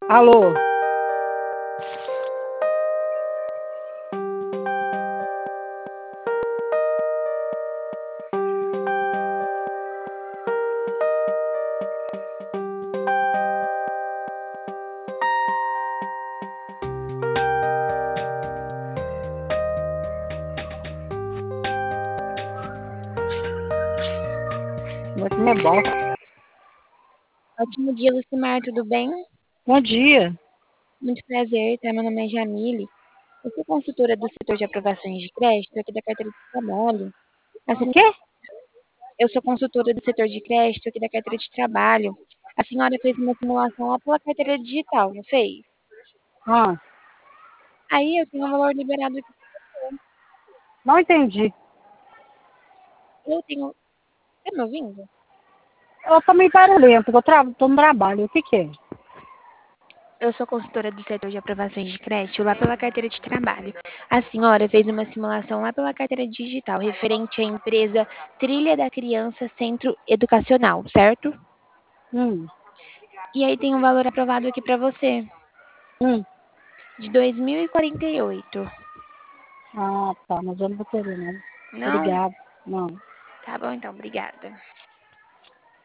Alô? Vou comer bosta. Ótimo dia, Lucimar, tudo bem? Bom dia. Muito prazer, tá? Meu nome é Jamile. Eu sou consultora do setor de aprovações de crédito aqui da carteira de trabalho. O Assim, quê? eu sou consultora do setor de crédito aqui da carteira de trabalho. A senhora fez uma simulação lá pela carteira digital, não fez? Ah, Aí eu tenho um valor liberado aqui. não entendi. Eu tenho. Tá me ouvindo? Eu tô meio barulhento, tô no trabalho. O que que é? Eu sou consultora do setor de aprovações de crédito lá pela carteira de trabalho. A senhora fez uma simulação lá pela carteira digital referente à empresa Trilha da Criança Centro Educacional, certo? Hum, E aí tem um valor aprovado aqui para você, hum. de 2.048. Ah, tá, mas eu não vou querer, não. Não? Obrigado. Não. Tá bom, então, obrigada.